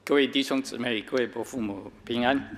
各位弟兄姊妹、各位伯父母平安。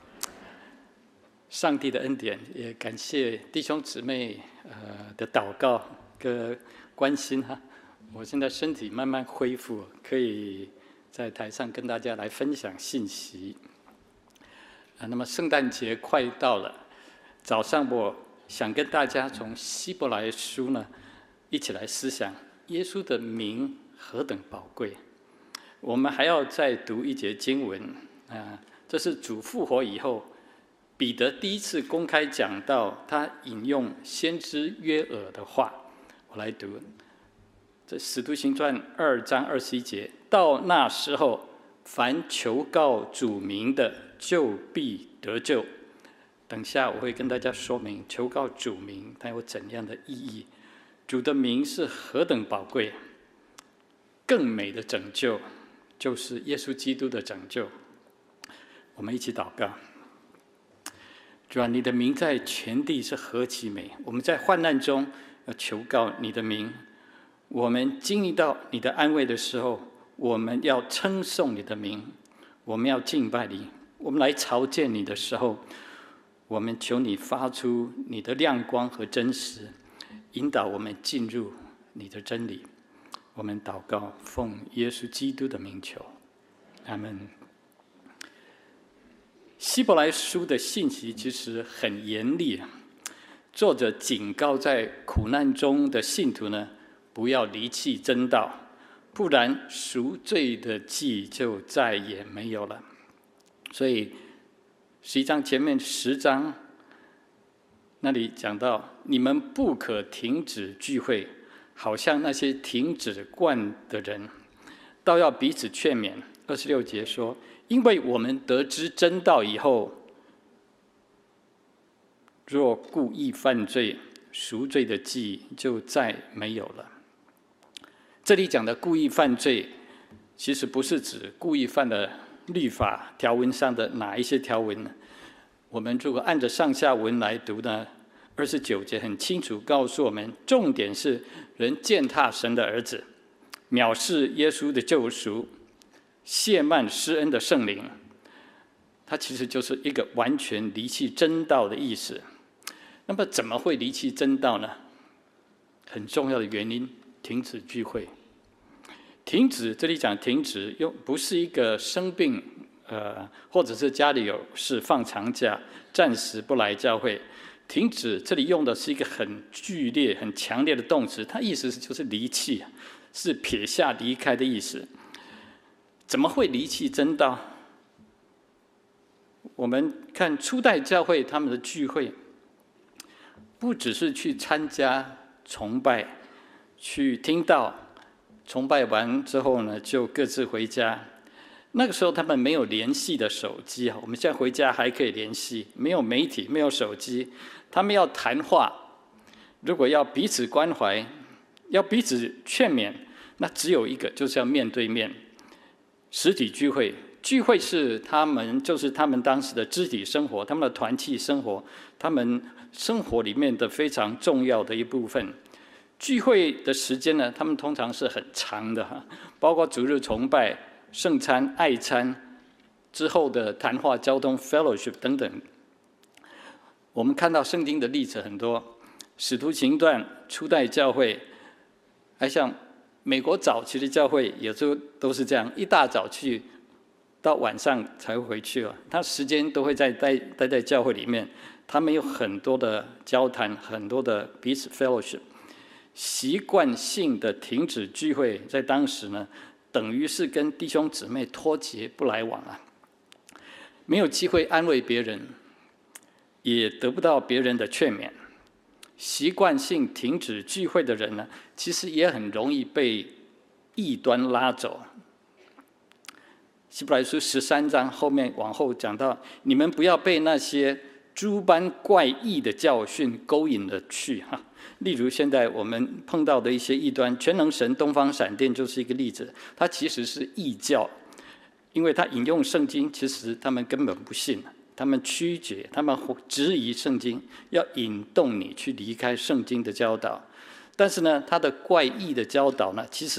上帝的恩典，也感谢弟兄姊妹的祷告跟关心哈。我现在身体慢慢恢复，可以在台上跟大家来分享信息。那么圣诞节快到了，早上我想跟大家从希伯来书呢一起来思想耶稣的名何等宝贵。我们还要再读一节经文这是主复活以后，彼得第一次公开讲到他引用先知约珥的话。我来读，这使徒行传2章21节，到那时候，凡求告主名的，就必得救。等下我会跟大家说明求告主名它有怎样的意义，主的名是何等宝贵，更美的拯救就是耶稣基督的拯救。我们一起祷告。主啊，你的名在全地是何其美！我们在患难中要求告你的名，我们经历到你的安慰的时候，我们要称颂你的名，我们要敬拜你。我们来朝见你的时候，我们求你发出你的亮光和真实，引导我们进入你的真理。我们祷告，奉耶稣基督的名求，阿们。希伯来书的信息其实很严厉，作者警告在苦难中的信徒呢，不要离弃真道，不然赎罪的祭就再也没有了。所以11章前面10章那里讲到，你们不可停止聚会，好像那些停止惯的人，倒要彼此劝勉。26节说，因为我们得知真道以后，若故意犯罪，赎罪的祭就再没有了。这里讲的故意犯罪，其实不是指故意犯了律法条文上的哪一些条文呢？我们如果按着上下文来读呢，29节很清楚告诉我们，重点是人践踏神的儿子，藐视耶稣的救赎，亵慢施恩的圣灵，它其实就是一个完全离弃真道的意思。那么怎么会离弃真道呢？很重要的原因，停止聚会。停止，这里讲停止，又不是一个生病或者是家里有事放长假，暂时不来教会。停止，这里用的是一个很剧烈、很强烈的动词，它意思就是离弃，是撇下、离开的意思。怎么会离弃真道？我们看初代教会他们的聚会，不只是去参加崇拜，去听道，崇拜完之后呢，就各自回家。那个时候他们没有联系的手机，我们现在回家还可以联系，没有媒体，没有手机，他们要谈话，如果要彼此关怀，要彼此劝勉，那只有一个，就是要面对面，实体聚会。聚会是他们当时的肢体生活，他们的团契生活，他们生活里面的非常重要的一部分。聚会的时间呢，他们通常是很长的，包括主日崇拜、圣餐、爱餐之后的谈话、交通、fellowship 等等。我们看到圣经的例子很多，使徒行传、初代教会，还像美国早期的教会，有时候都是这样，一大早去，到晚上才会回去了。他时间都会待在教会里面，他们有很多的交谈，很多的彼此 fellowship。习惯性的停止聚会，在当时呢，等于是跟弟兄姊妹脱节不来往啊，没有机会安慰别人，也得不到别人的劝勉。习惯性停止聚会的人呢，其实也很容易被异端拉走。希伯来书13章后面往后讲到，你们不要被那些诸般怪异的教训勾引了去哈。例如现在我们碰到的一些异端，全能神东方闪电就是一个例子，它其实是异教，因为他引用圣经，其实他们根本不信，他们曲解，他们质疑圣经，要引动你去离开圣经的教导。但是呢，他的怪异的教导呢，其实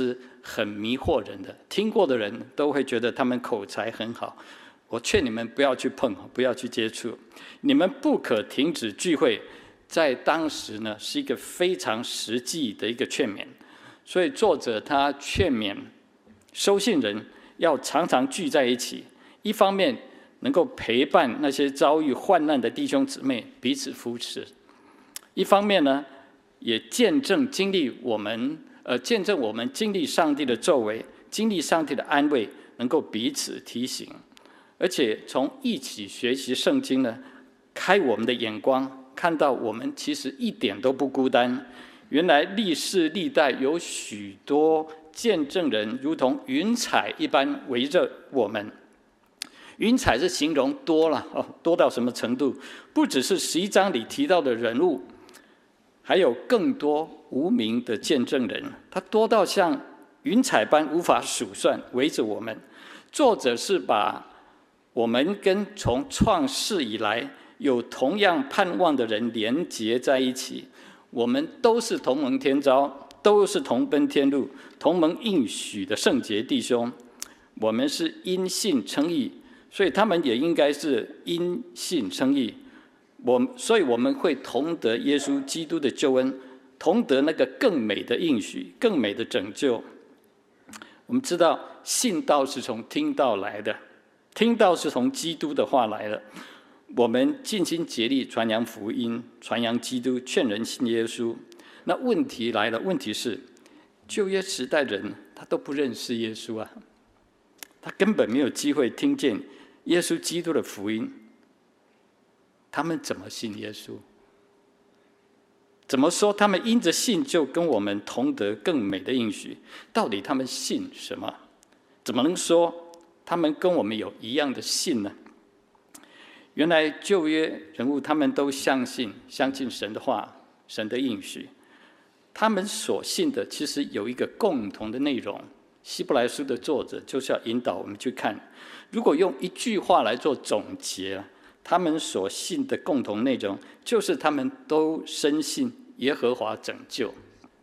很迷惑人的，听过的人都会觉得他们口才很好。我劝你们不要去碰，不要去接触，你们不可停止聚会。在当时呢，是一个非常实际的一个劝勉，所以作者他劝勉收信人要常常聚在一起，一方面能够陪伴那些遭遇患难的弟兄姊妹，彼此扶持；一方面呢，也见证我们经历上帝的作为，经历上帝的安慰，能够彼此提醒，而且从一起学习圣经呢，开我们的眼光，看到我们其实一点都不孤单。原来历世历代有许多见证人，如同云彩一般围着我们。云彩是形容多了，多到什么程度？不只是11章里提到的人物，还有更多无名的见证人，它多到像云彩般无法数算，围着我们。作者是把我们跟从创世以来有同样盼望的人连结在一起，我们都是同盟天召，都是同奔天路，同盟应许的圣洁弟兄。我们是因信称义，所以他们也应该是因信称义。所以我们会同得耶稣基督的救恩，同得那个更美的应许，更美的拯救。我们知道信道是从听道来的，听道是从基督的话来的。我们尽心竭力传扬福音，传扬基督，劝人信耶稣。那问题来了，问题是旧约时代人他都不认识耶稣啊，他根本没有机会听见耶稣基督的福音，他们怎么信耶稣？怎么说他们因着信就跟我们同得更美的应许？到底他们信什么？怎么能说他们跟我们有一样的信呢？原来旧约人物他们都相信神的话，神的应许。他们所信的其实有一个共同的内容。希伯来书的作者就是要引导我们去看，如果用一句话来做总结，他们所信的共同内容就是他们都深信耶和华拯救。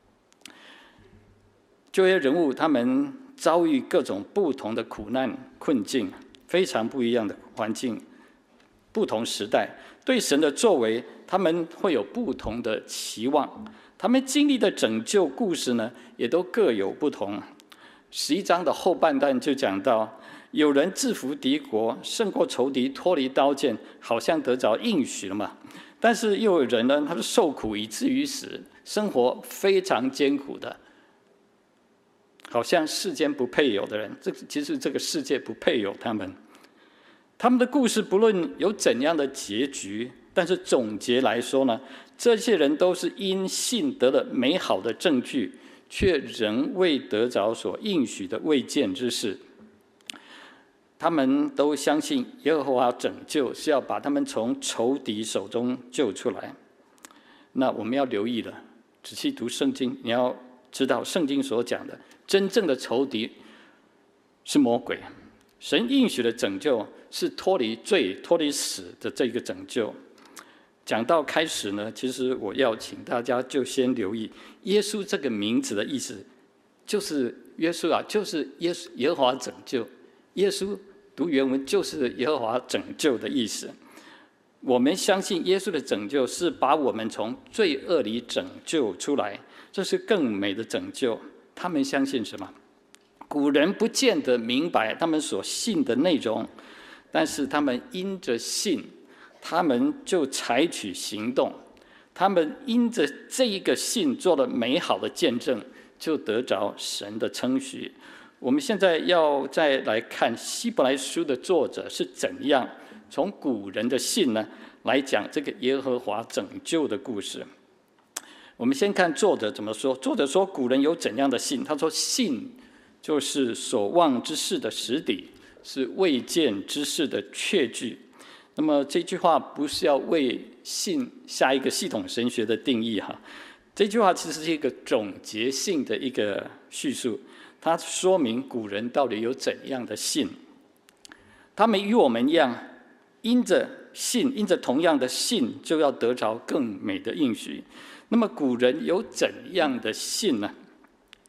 旧约人物他们遭遇各种不同的苦难困境，非常不一样的环境，不同时代，对神的作为他们会有不同的期望，他们经历的拯救故事呢，也都各有不同。11章的后半段就讲到，有人制服敌国，胜过仇敌，脱离刀剑，好像得着应许了嘛。但是又有人呢，他是受苦以至于死，生活非常艰苦的，好像世间不配有的人。其实这个世界不配有他们。他们的故事不论有怎样的结局，但是总结来说呢，这些人都是因信得了美好的证据，却仍未得着所应许的未见之事。他们都相信耶和华拯救是要把他们从仇敌手中救出来。那我们要留意了，仔细读圣经，你要知道圣经所讲的真正的仇敌是魔鬼，神应许的拯救是脱离罪、脱离死的这个拯救。讲到开始呢，其实我要请大家就先留意耶稣这个名字的意思，就是耶稣啊，就是耶和华拯救。耶稣读原文就是耶和华拯救的意思。我们相信耶稣的拯救是把我们从罪恶里拯救出来，这是更美的拯救。他们相信什么？古人不见得明白他们所信的内容，但是他们因着信，他们就采取行动，他们因着这一个信做了美好的见证，就得着神的称许。我们现在要再来看希伯来书的作者是怎样从古人的信呢来讲这个耶和华拯救的故事。我们先看作者怎么说。作者说古人有怎样的信？他说信就是所望之事的实底，是未见之事的确据。那么这句话不是要为信下一个系统神学的定义哈，这句话其实是一个总结性的一个叙述，它说明古人到底有怎样的信。他们与我们一样，因着同样的信，就要得着更美的应许。那么古人有怎样的信呢？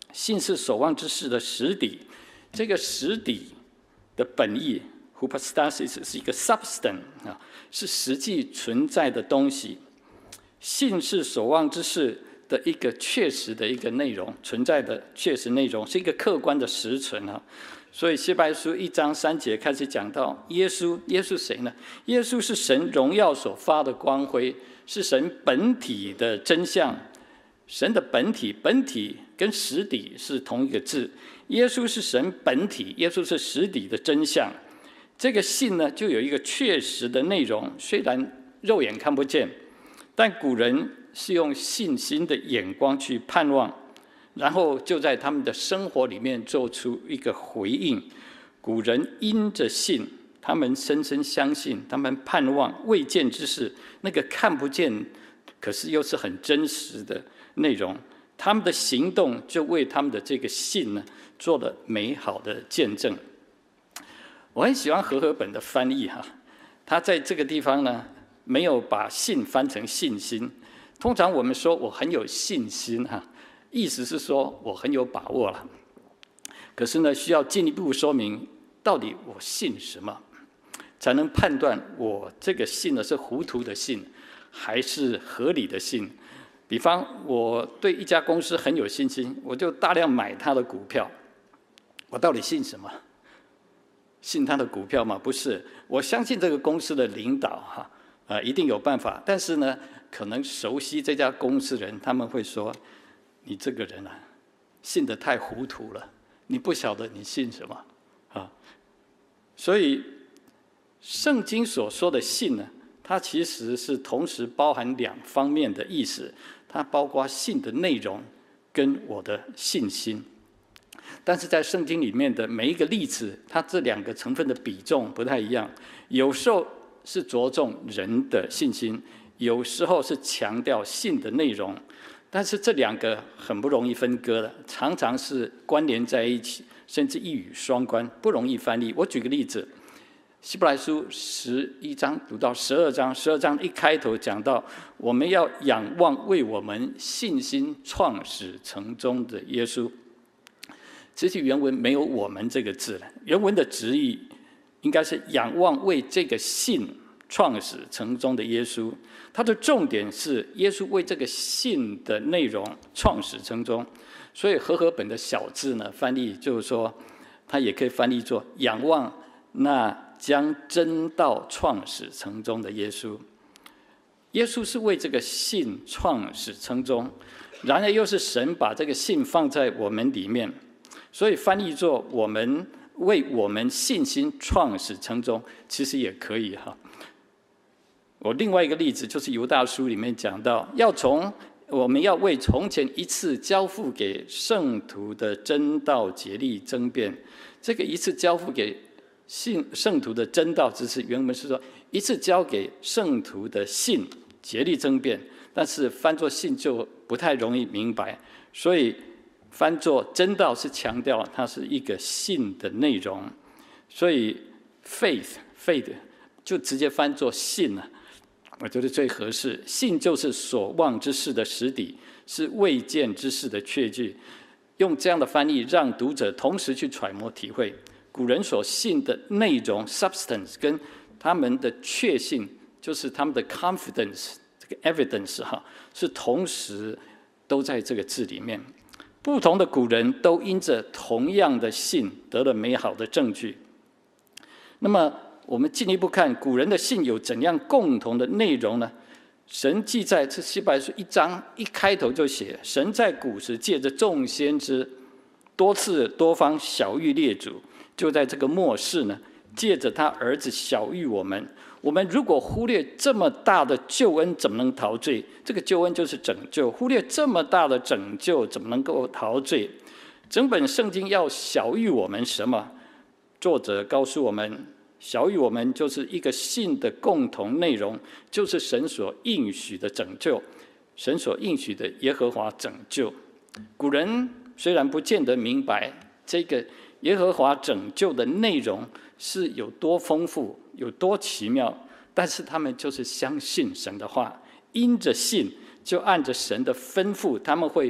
信是所望之事的实底。这个实底的本意 hypostasis 是一个 substance 是实际存在的东西。信是所望之事的一个确实的一个内容，存在的确实内容，是一个客观的实存。所以希伯来书1章3节开始讲到耶稣，耶稣谁呢？耶稣是神荣耀所发的光辉，是神本体的真相。神的本体跟实底是同一个字。耶稣是神本体，耶稣是实底的真相。这个信呢，就有一个确实的内容，虽然肉眼看不见，但古人是用信心的眼光去盼望，然后就在他们的生活里面做出一个回应。古人因着信，他们深深相信，他们盼望未见之事，那个看不见可是又是很真实的内容，他们的行动就为他们的这个信呢做了美好的见证。我很喜欢和合本的翻译他在这个地方呢没有把信翻成信心。通常我们说我很有信心意思是说我很有把握了。可是呢，需要进一步说明到底我信什么，才能判断我这个信呢是糊涂的信，还是合理的信。比方我对一家公司很有信心，我就大量买它的股票，我到底信什么？信他的股票吗？不是，我相信这个公司的领导一定有办法。但是呢，可能熟悉这家公司的人，他们会说：“你这个人信得太糊涂了，你不晓得你信什么所以，圣经所说的信呢，它其实是同时包含2方面的意思，它包括信的内容跟我的信心。但是在圣经里面的每一个例子，它这2个成分的比重不太一样，有时候是着重人的信心，有时候是强调信的内容。但是这2个很不容易分割的，常常是关联在一起，甚至一语双关，不容易翻译。我举个例子，希伯来书11章读到12章，12章一开头讲到我们要仰望为我们信心创始成终的耶稣。其实原文没有我们这个字了，原文的直译应该是仰望为这个信创始成终的耶稣。它的重点是耶稣为这个信的内容创始成终。所以和合本的小字呢，翻译就是说，它也可以翻译作仰望那将真道创始成终的耶稣。耶稣是为这个信创始成终，然而又是神把这个信放在我们里面，所以翻译作我们为我们信心创始成终，其实也可以我另外一个例子就是犹大书里面讲到，我们要为从前一次交付给圣徒的真道竭力争辩。这个一次交付给圣徒的真道之事，原文是说一次交给圣徒的信竭力争辩，但是翻作信就不太容易明白，所以翻作真道是强调它是一个信的内容，所以 faith 就直接翻作信了。我觉得最合适。信就是所望之事的实底，是未见之事的确据。用这样的翻译，让读者同时去揣摩体会古人所信的内容 substance 跟他们的确信，就是他们的 confidence 这个 evidence 是同时都在这个字里面。不同的古人都因着同样的信得了美好的证据。那么我们进一步看古人的信有怎样共同的内容呢？神记在这希伯来书1章一开头就写，神在古时借着众先知多次多方晓谕列祖，就在这个末世呢，借着他儿子晓谕我们。我们如果忽略这么大的救恩，怎么能陶醉？这个救恩就是拯救，忽略这么大的拯救，怎么能够陶醉？整本圣经要晓谕我们什么？作者告诉我们，晓谕我们就是一个信的共同内容，就是神所应许的拯救，神所应许的耶和华拯救。古人虽然不见得明白这个耶和华拯救的内容是有多丰富、有多奇妙，但是他们就是相信神的话，因着信就按着神的吩咐，他们会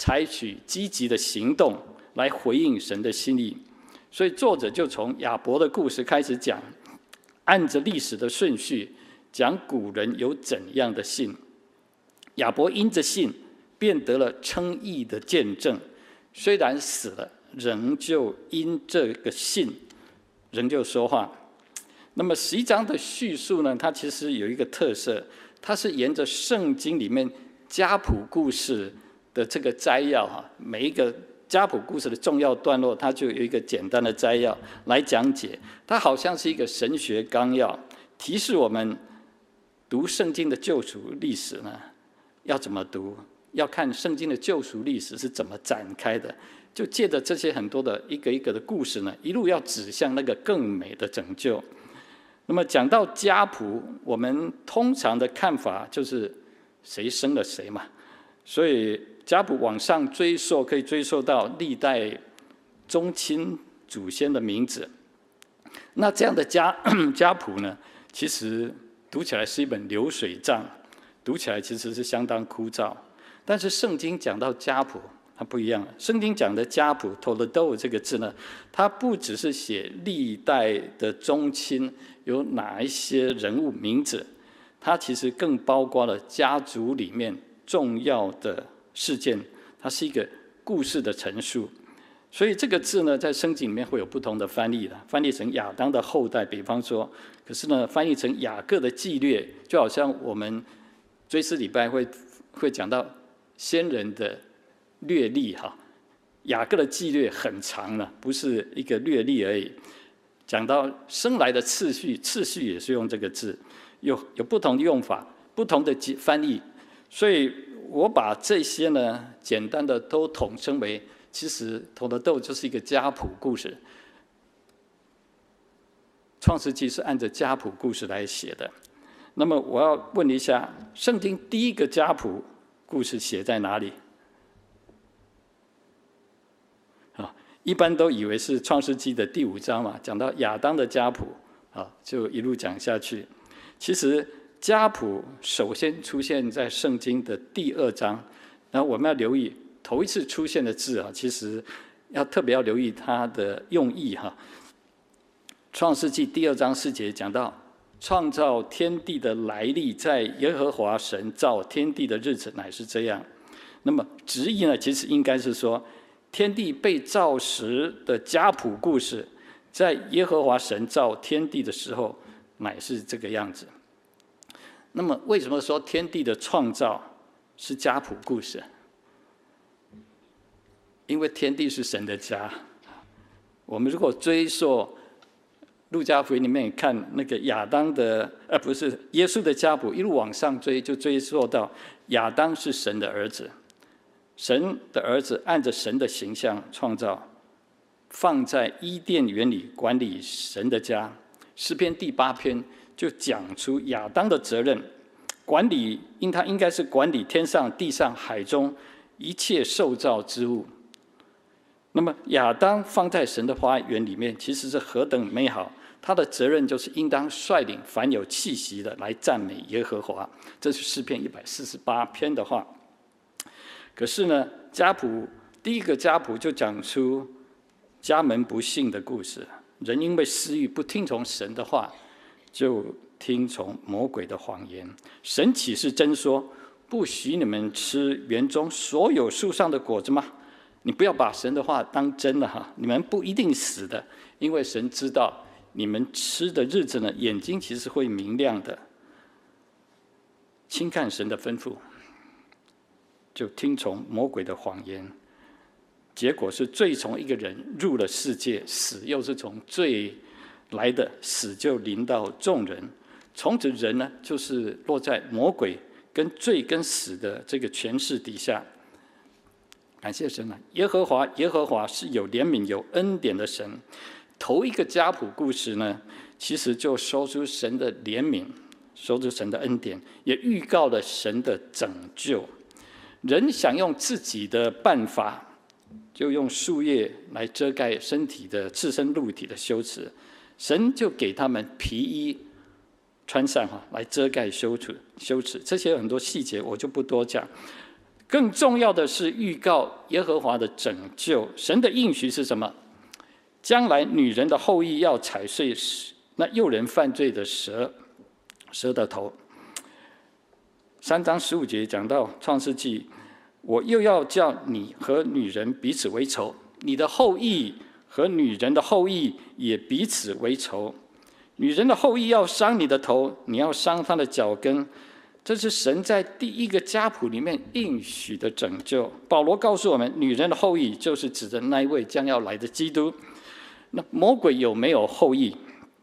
采取积极的行动来回应神的心意。所以作者就从亚伯的故事开始讲，按着历史的顺序讲古人有怎样的信。亚伯因着信便得了称义的见证，虽然死了，仍旧因这个信仍旧说话。那么11章的叙述呢，它其实有一个特色，它是沿着圣经里面家谱故事的这个摘要每一个家谱故事的重要段落，它就有一个简单的摘要来讲解。它好像是一个神学纲要，提示我们读圣经的救赎历史呢，要怎么读，要看圣经的救赎历史是怎么展开的。就借着这些很多的一个一个的故事呢，一路要指向那个更美的拯救。那么讲到家谱，我们通常的看法就是谁生了谁嘛，所以家谱往上追溯，可以追溯到历代宗亲祖先的名字。那这样的家谱呢，其实读起来是一本流水账，读起来其实是相当枯燥。但是圣经讲到家谱，它不一样了。圣经讲的家谱 Toledo 这个字呢，它不只是写历代的宗亲有哪一些人物名字，它其实更包括了家族里面重要的事件，它是一个故事的陈述。所以这个字呢，在圣经里面会有不同的翻译的，翻译成亚当的后代，比方说，可是呢，翻译成雅各的记略，就好像我们追思礼拜会讲到先人的略历雅各的记略很长了，不是一个略历而已。讲到生来的次序也是用这个字，有不同的用法，不同的翻译。所以我把这些呢，简单的都统称为，其实头的豆就是一个家谱故事。创世纪是按照家谱故事来写的。那么我要问一下，圣经第一个家谱故事写在哪里？一般都以为是创世纪的第5章嘛，讲到亚当的家谱就一路讲下去。其实家谱首先出现在圣经的第2章，然后我们要留意头一次出现的字其实特别要留意它的用意创世纪第2章4节讲到，创造天地的来历，在耶和华神造天地的日子乃是这样。那么直译呢，其实应该是说，天地被造时的家谱故事，在耶和华神造天地的时候乃是这个样子。那么为什么说天地的创造是家谱故事？因为天地是神的家。我们如果追溯路加福音里面看那个亚当的不是耶稣的家谱，一路往上追，就追溯到亚当是神的儿子，神的儿子按着神的形象创造，放在伊甸园里管理神的家。诗篇第8篇就讲出亚当的责任，管理他应该是管理天上地上海中一切受造之物。那么亚当放在神的花园里面，其实是何等美好，他的责任就是应当率领凡有气息的来赞美耶和华。这是诗篇148篇的话。可是呢，第一个家谱就讲出家门不幸的故事，人因为私欲不听从神的话，就听从魔鬼的谎言。神岂是真说，不许你们吃园中所有树上的果子吗？你不要把神的话当真了你们不一定死的，因为神知道你们吃的日子呢，眼睛其实会明亮的。轻看神的吩咐，就听从魔鬼的谎言，结果是罪从一个人入了世界，死又是从罪来的，死就临到众人。从此人呢，就是落在魔鬼跟罪跟死的这个权势底下。感谢神耶和华是有怜悯有恩典的神。头一个家谱故事呢，其实就说出神的怜悯，说出神的恩典，也预告了神的拯救。人想用自己的办法，就用树叶来遮盖身体的赤身露体的羞耻，神就给他们皮衣穿上来遮盖羞耻。这些很多细节我就不多讲。 更重要的是预告耶和华的拯救。神的应许是什么？将来女人的后裔要踩碎那诱人犯罪的蛇的头。3章15节讲到创世纪，我又要叫你和女人彼此为仇，你的后裔和女人的后裔也彼此为仇。女人的后裔要伤你的头，你要伤她的脚跟。这是神在第一个家谱里面应许的拯救。保罗告诉我们，女人的后裔就是指着那一位将要来的基督。那魔鬼有没有后裔？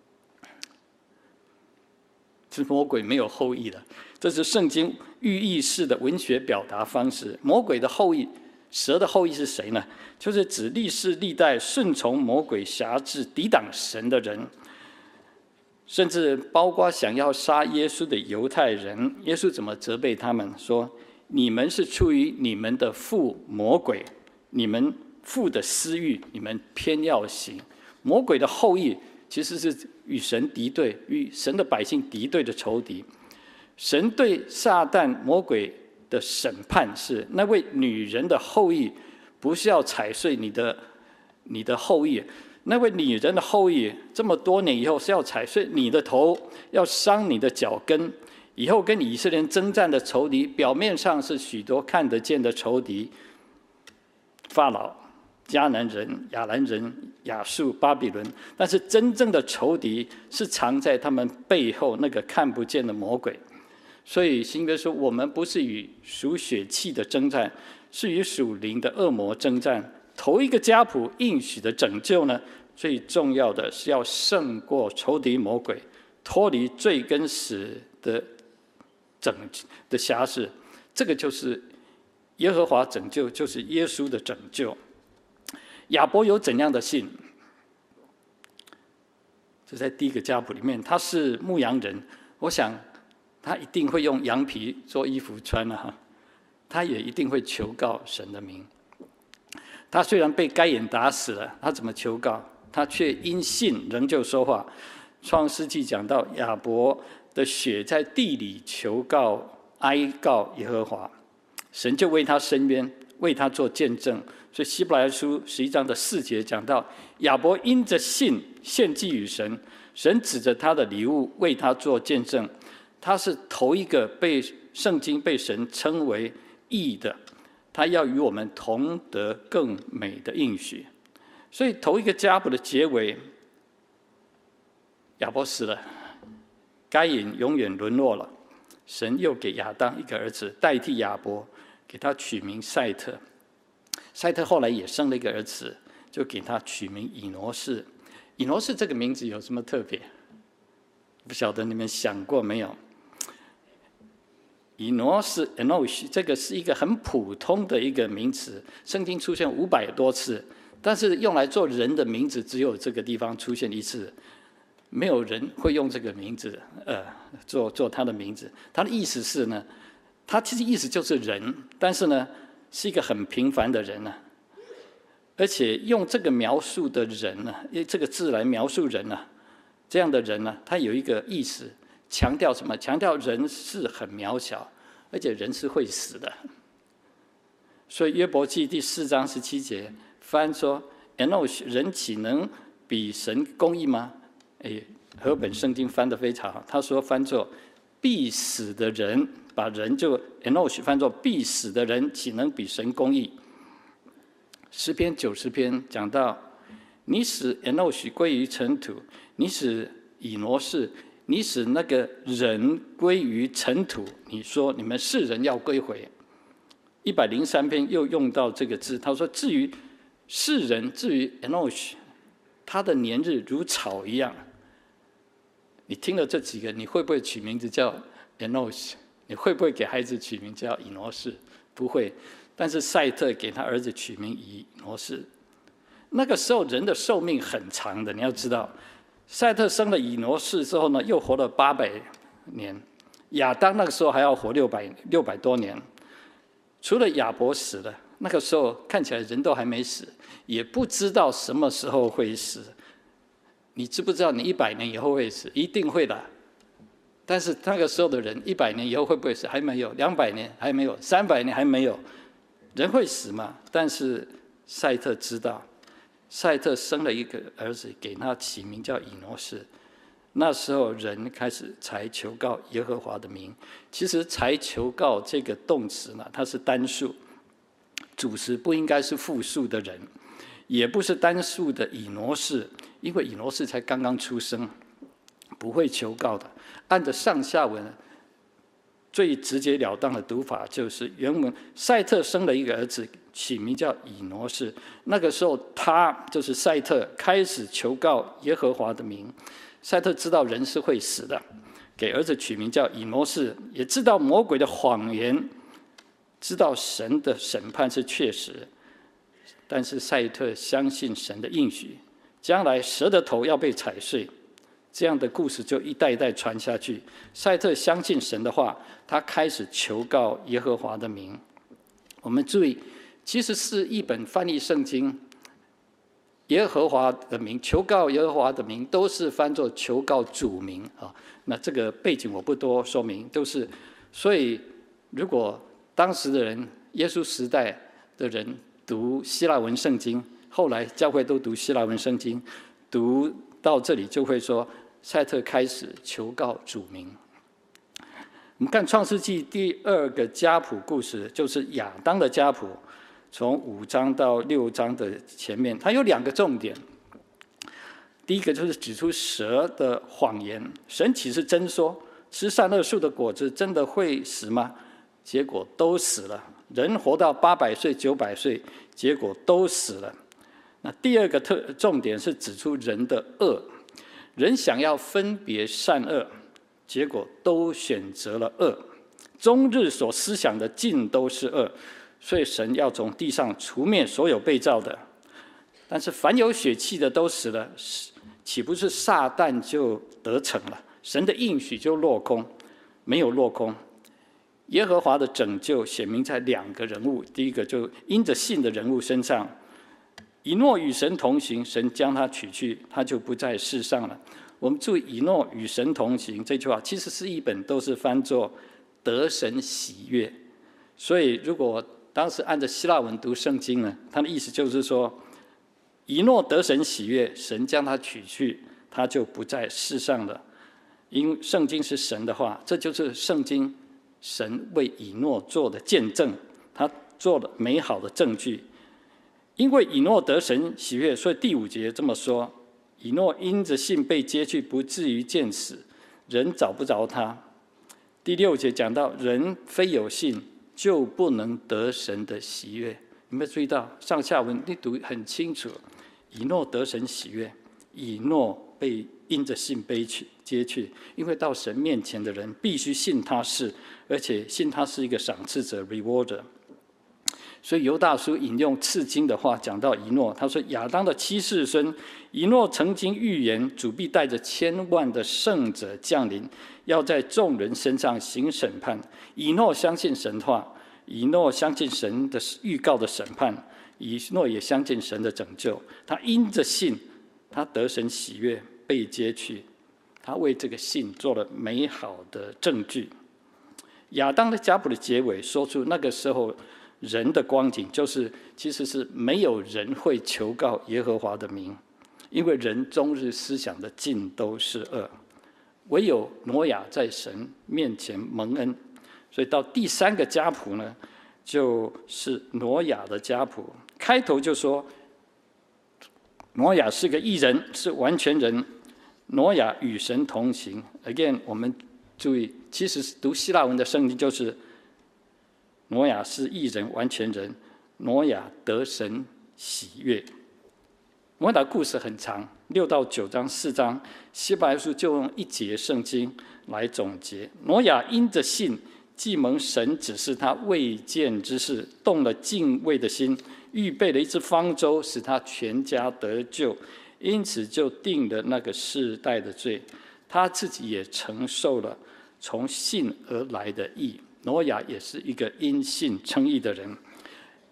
是魔鬼没有后裔的，这是圣经寓意式的文学表达方式。魔鬼的后裔，蛇的后裔是谁呢？就是指历世历代顺从魔鬼辖制、抵挡神的人，甚至包括想要杀耶稣的犹太人。耶稣怎么责备他们？说：你们是出于你们的父魔鬼，你们父的私欲，你们偏要行。魔鬼的后裔其实是与神敌对、与神的百姓敌对的仇敌。神对撒旦魔鬼的审判是：那位女人的后裔不是要踩碎你的后裔，那位女人的后裔这么多年以后是要踩碎你的头，要伤你的脚跟。以后跟以色列人征战的仇敌，表面上是许多看得见的仇敌，法老、迦南人、亚兰人、亚述、巴比伦，但是真正的仇敌是藏在他们背后那个看不见的魔鬼。所以新约说，我们不是与属血气的征战，是与属灵的恶魔征战。头一个家谱应许的拯救呢，最重要的是要胜过仇敌魔鬼，脱离罪跟死的辖制。这个就是耶和华拯救，就是耶稣的拯救。亚伯有怎样的信？这在第一个家谱里面，他是牧羊人，我想他一定会用羊皮做衣服穿啊，他也一定会求告神的名。他虽然被该隐打死了，他怎么求告？他却因信仍旧说话。创世纪讲到亚伯的血在地里求告、哀告耶和华，神就为他伸冤，为他做见证。所以希伯来书11章的4节讲到，亚伯因着信献祭与神，神指着他的礼物为他做见证。他是头一个被圣经被神称为义的，他要与我们同得更美的应许。所以头一个家谱的结尾，亚伯死了，该隐永远沦落了，神又给亚当一个儿子代替亚伯，给他取名赛特。赛特后来也生了一个儿子，就给他取名以挪士。以挪士这个名字有什么特别？不晓得你们想过没有？以挪士 Enosh 这个是一个很普通的一个名词，圣经出现500多次，但是用来做人的名字只有这个地方出现一次，没有人会用这个名字做他的名字。他的意思是呢，他其实意思就是人，但是呢是一个很平凡的人呢，而且用这个描述的人呢，这个字来描述人呢，这样的人呢，他有一个意思，强调什么？强调人是很渺小，而且人是会死的。所以约伯记第4章17节翻说 ：“Enosh 人岂能比神公义吗？”和本圣经翻得非常好，他说翻作必死的人，把人就 Enosh 翻作必死的人，岂能比神公义？诗篇90篇讲到，你使 Enosh 归于尘土，你使以挪士，你使那个人归于尘土。你说你们世人要归回。103篇又用到这个字，他说至于世人，至于 Enosh， 他的年日如草一样。你听了这几个，你会不会取名字叫 Enosh？ 你会不会给孩子取名叫以挪士？不会。但是赛特给他儿子取名以挪士。那个时候人的寿命很长的，你要知道，赛特生了以挪士之后呢，又活了800年。亚当那个时候还要活600多年。除了亚伯死了，那个时候看起来人都还没死，也不知道什么时候会死。你知不知道你100年以后会死？一定会的。 但是那个时候的人，100年以后会不会死？还没有，200年还没有，300年还没有。人会死嘛？但是赛特知道，赛特生了一个儿子，给他起名叫以诺士。那时候人开始才求告耶和华的名。其实才求告这个动词呢，它是单数，主词不应该是复数的人，也不是单数的以诺士，因为以诺士才刚刚出生，不会求告的。按着上下文，最直截了当的读法就是原文：赛特生了一个儿子，起名叫以诺士。那个时候，他就是赛特开始求告耶和华的名。赛特知道人是会死的，给儿子取名叫以诺士，也知道魔鬼的谎言，知道神的审判是确实。但是赛特相信神的应许，将来蛇的头要被踩碎。这样的故事就一代一代传下去。赛特相信神的话，他开始求告耶和华的名。我们注意，其实是一本翻译圣经，耶和华的名，求告耶和华的名，都是翻作求告主名啊。那这个背景我不多说明，都是。所以，如果当时的人，耶稣时代的人读希腊文圣经，后来教会都读希腊文圣经，读到这里就会说，赛特开始求告主名。我们看创世纪第2个家谱故事，就是亚当的家谱，从5章到6章的前面，它有2个重点。第一个就是指出蛇的谎言，神岂是真说，吃善恶树的果子真的会死吗？结果都死了。人活到800岁、900岁，结果都死了。那第2个重点是指出人的恶，人想要分别善恶，结果都选择了恶，终日所思想的尽都是恶，所以神要从地上除灭所有被造的。但是凡有血气的都死了，岂不是撒旦就得逞了？神的应许就落空？没有落空。耶和华的拯救显明在2个人物，第一个就因着信的人物身上。以诺与神同行，神将他取去，他就不在世上了。我们注意以诺与神同行这句话，其实是一本都是翻作得神喜悦。所以如果当时按照希腊文读圣经呢，他的意思就是说，以诺得神喜悦，神将他取去，他就不在世上了。因圣经是神的话，这就是圣经神为以诺做的见证，他做了美好的证据。因为以诺得神喜悦，所以第5节这么说：以诺因着信被接去，不至于见死，人找不着他。第6节讲到，人非有信，就不能得神的喜悦。有没有注意到上下文你读很清楚？以诺得神喜悦，以诺被因着信被接去，因为到神面前的人必须信他是，而且信他是一个赏赐者 rewarder。所以犹大书引用次经的话讲到以诺，他说亚当的7世孙，以诺曾经预言主必带着1000万的圣者降临，要在众人身上行审判。以诺相信神话，以诺相信神的预告的审判，以诺也相信神的拯救。他因着信，他得神喜悦，被接去，他为这个信做了美好的证据。亚当的家谱的结尾说出那个时候人的光景，就是其实是没有人会求告耶和华的名，因为人终日思想的尽都是恶，唯有挪亚在神面前蒙恩。所以到第3个家谱呢，就是挪亚的家谱。开头就说挪亚是个义人，是完全人，挪亚与神同行。 Again 我们注意，其实读希腊文的圣经就是挪亚是义人、完全人，挪亚得神喜悦。挪亚的故事很长，6到9章、4章，希伯来书就用1节圣经来总结。挪亚因着信，既蒙神指示他未见之事，动了敬畏的心，预备了一只方舟，使他全家得救，因此就定了那个世代的罪。他自己也承受了从信而来的义。挪亚也是一个因信称义的人。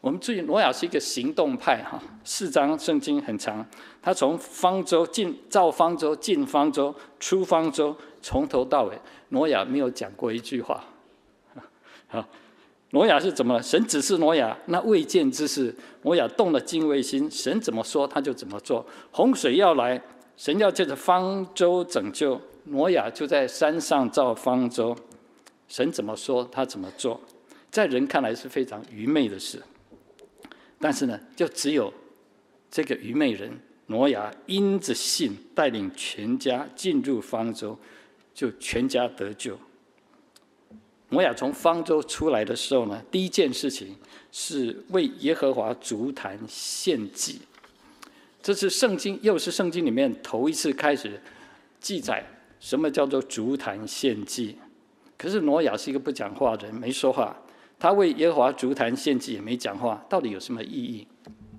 我们注意，挪亚是一个行动派哈，4章圣经很长，他从方舟造方舟、进方舟、出方舟，从头到尾，挪亚没有讲过一句话。好，挪亚是怎么？神指示挪亚那未见之事，挪亚动了敬畏心，神怎么说他就怎么做。洪水要来，神要借着方舟拯救，挪亚就在山上造方舟，神怎么说他怎么做，在人看来是非常愚昧的事。但是呢，就只有这个愚昧人挪亚因着信带领全家进入方舟，就全家得救。挪亚从方舟出来的时候呢，第一件事情是为耶和华筑坛献祭。这是圣经，又是圣经里面头一次开始记载什么叫做筑坛献祭。可是挪亚是一个不讲话的人，没说话。他为耶和华筑坛献祭也没讲话，到底有什么意义？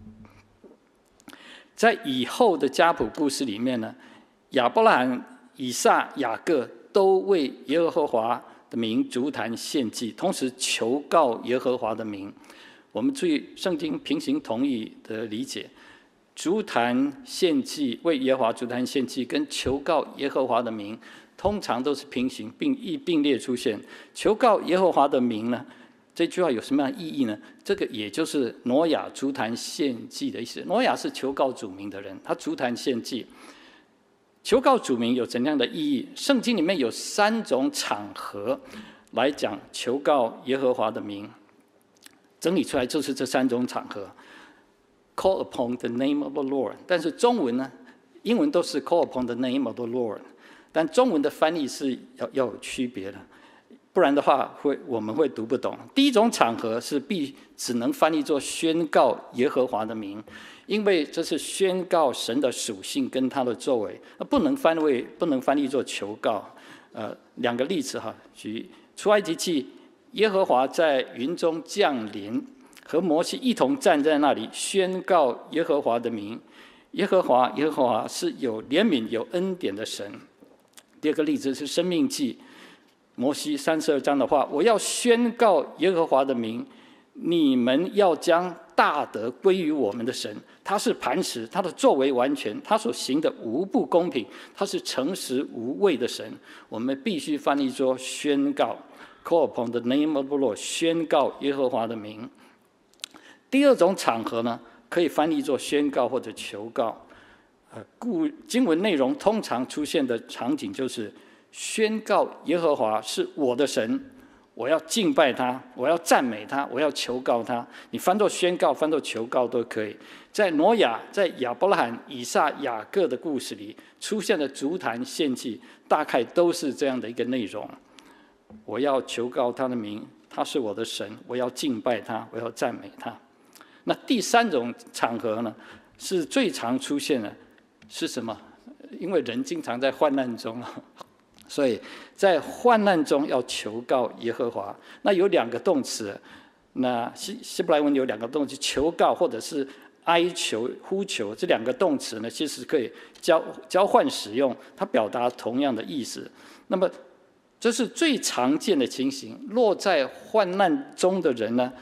在以后的家谱故事里面呢，亚伯拉罕、以撒、雅各都为耶和华的名筑坛献祭，同时求告耶和华的名。我们注意圣经平行同义的理解，筑坛献祭、为耶和华筑坛献祭跟求告耶和华的名，通常都是平行并列出现。求告耶和华的名呢？这句话有什么样的意义呢？这个也就是挪亚筑坛献祭的意思。挪亚是求告主名的人，他筑坛献祭。求告主名有怎样的意义？圣经里面有3种场合来讲求告耶和华的名，整理出来就是这3种场合。Call upon the name of the Lord， 但是中文呢，英文都是 Call upon the name of the Lord， 但中文的翻译是要有区别的。不然的话我们会读不懂。第一种场合是只能翻译作宣告耶和华的名，因为这是宣告神的属性跟他的作为，不能翻译作求告。2个例子哈，举出埃及记，耶和华在云中降临，和摩西一同站在那里宣告耶和华的名。耶和华是有怜悯有恩典的神。第2个例子是申命记，摩西32章的话，我要宣告耶和华的名，你们要将大德归于我们的神。他是磐石，他的作为完全，他所行的无不公平，他是诚实无畏的神。我们必须翻译作宣告 ，Call upon the name of the Lord， 宣告耶和华的名。第2种场合呢，可以翻译作宣告或者求告。经文内容通常出现的场景就是宣告耶和华是我的神，我要敬拜他，我要赞美他，我要求告他。你翻作宣告，翻作求告都可以。在挪亚、在亚伯拉罕、以撒、雅各的故事里出现的筑坛献祭，大概都是这样的一个内容。我要求告他的名，他是我的神，我要敬拜他，我要赞美他。那第3种场合呢，是最常出现的，是什么？因为人经常在患难中，所以在患难中要求告耶和华。那有2个动词，那希伯来文有2个动词，求告或者是哀求、呼求，这2个动词呢，其实可以交换使用，它表达同样的意思。那么这是最常见的情形。落在患难中的人呢，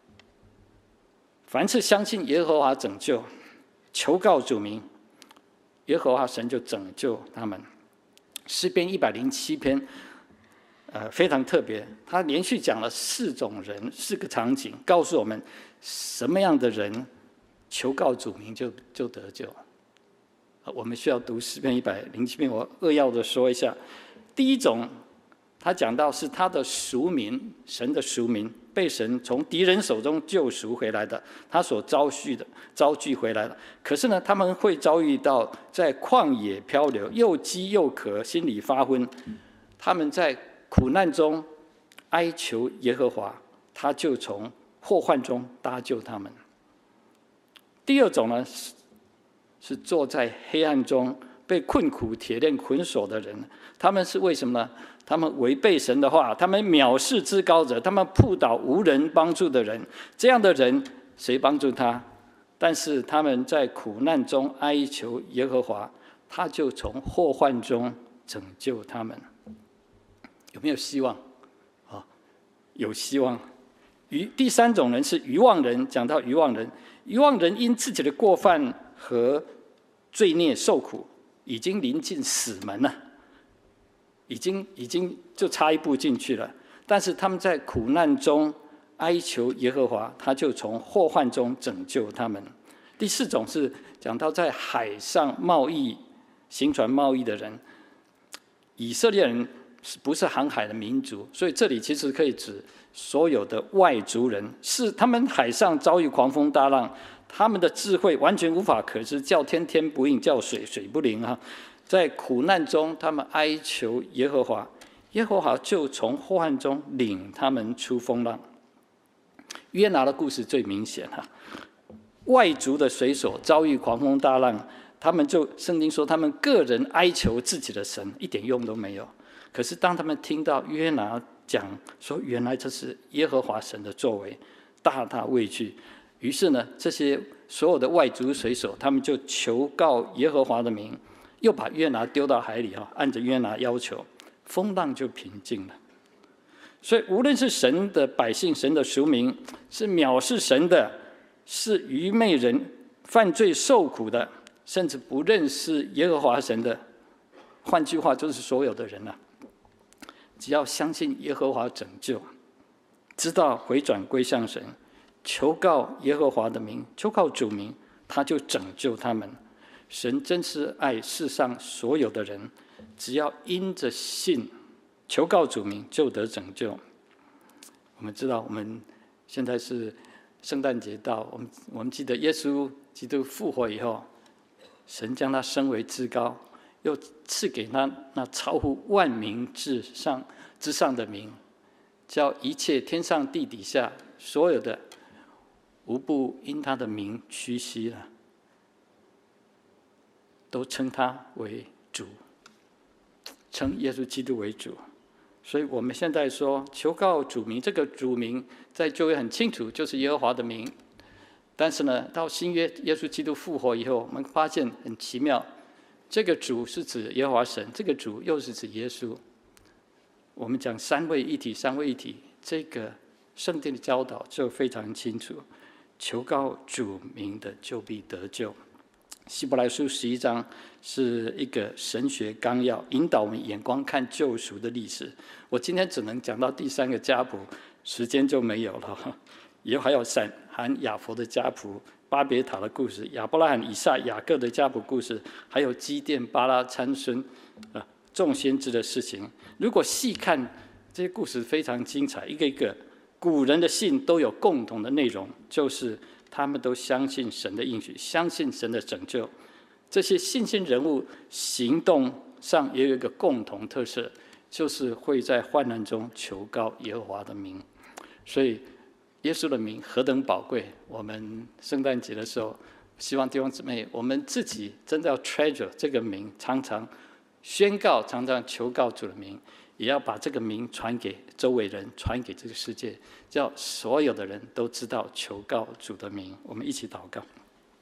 凡是相信耶和华拯救，求告主名，耶和华神就拯救他们。诗篇107篇，非常特别，他连续讲了4种人，4个场景，告诉我们什么样的人求告主名就得救。我们需要读诗篇107篇，我扼要的说一下。第一种，他讲到是他的赎民，神的赎民，被神从敌人手中救赎回来的，他所招聚回来的。可是呢，他们会遭遇到在旷野漂流，又饥又渴，心里发昏。他们在苦难中哀求耶和华，他就从祸患中搭救他们。第2种呢，是坐在黑暗中被困苦铁链捆锁的人。他们是为什么呢？他们违背神的话，他们藐视至高者，他们扑倒无人帮助的人。这样的人谁帮助他？但是他们在苦难中哀求耶和华，他就从祸患中拯救他们。有没有希望？有希望。 第三种人是愚妄人，讲到愚妄人，愚妄人因自己的过犯和罪孽受苦，已经临近死门了，已经就差一步进去了。但是他们在苦难中哀求耶和华，他就从祸患中拯救他们。第四种是讲到在海上贸易、行船贸易的人，以色列人不是航海的民族，所以这里其实可以指所有的外族人，是他们海上遭遇狂风大浪，他们的智慧完全无法可知，叫天天不应，叫水水不灵啊！在苦难中，他们哀求耶和华，耶和华就从祸患中领他们出风浪。约拿的故事最明显啊，外族的水手遭遇狂风大浪，他们就圣经说他们个人哀求自己的神，一点用都没有。可是当他们听到约拿讲说，原来这是耶和华神的作为，大大畏惧。于是呢，这些所有的外族水手，他们就求告耶和华的名，又把约拿丢到海里哈，按着约拿要求，风浪就平静了。所以无论是神的百姓、神的赎民，是藐视神的，是愚昧人、犯罪受苦的，甚至不认识耶和华神的，换句话就是所有的人啊，只要相信耶和华拯救，知道回转归向神，求告耶和华的名，求告主名，他就拯救他们。神真是爱世上所有的人，只要因着信求告主名，就得拯救。我们知道，我们现在是圣诞节到，我们记得耶稣基督复活以后，神将他升为至高，又赐给他那超乎万民之上的名，叫一切天上地底下所有的无不因他的名屈膝了，都称他为主，称耶稣基督为主。所以我们现在说求告主名，这个主名在旧约很清楚，就是耶和华的名。但是呢，到新约耶稣基督复活以后，我们发现很奇妙，这个主是指耶和华神，这个主又是指耶稣。我们讲三位一体，三位一体，这个圣经的教导就非常清楚，求告主名的就必得救。希伯来书11章是一个神学纲要，引导我们眼光看救赎的历史。我今天只能讲到第三个家谱，时间就没有了。以后还有闪含雅弗的家谱、巴别塔的故事、亚伯拉罕、以撒、雅各的家谱故事，还有基甸、巴拉参孙、众先知的事情。如果细看这些故事，非常精彩，一个一个古人的信都有共同的内容，就是他们都相信神的应许，相信神的拯救。这些信心人物行动上也有一个共同特色，就是会在患难中求告耶和华的名。所以耶稣的名何等宝贵！我们圣诞节的时候，希望弟兄姊妹，我们自己真的要 treasure 这个名，常常宣告，常常求告主的名，也要把这个名传给周围人，传给这个世界，叫所有的人都知道求告主的名。我们一起祷告。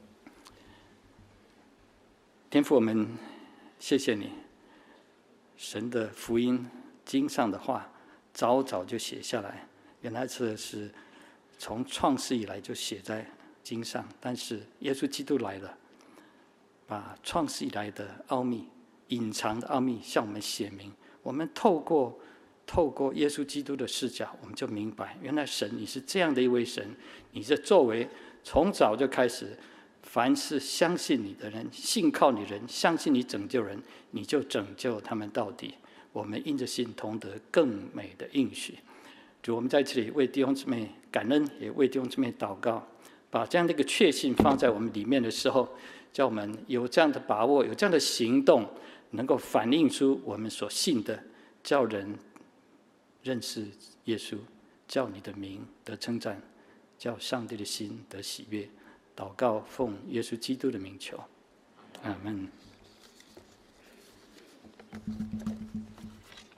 天父，我们谢谢你，神的福音经上的话早早就写下来，原来这是从创世以来就写在经上，但是耶稣基督来了，把创世以来的奥秘、隐藏的奥秘向我们显明。我们透过耶稣基督的视角，我们就明白，原来神你是这样的一位神，你的作为从早就开始，凡是相信你的人、信靠你的人、相信你拯救人，你就拯救他们到底。我们因着信同得更美的应许。主，我们在这里为弟兄姊妹感恩，也为弟兄姊妹祷告，把这样的一个确信放在我们里面的时候，叫我们有这样的把握，有这样的行动，能够反映出我们所信的，叫人认识耶稣，叫你的名得称赞，叫上帝的心得喜悦。祷告奉耶稣基督的名求，阿们。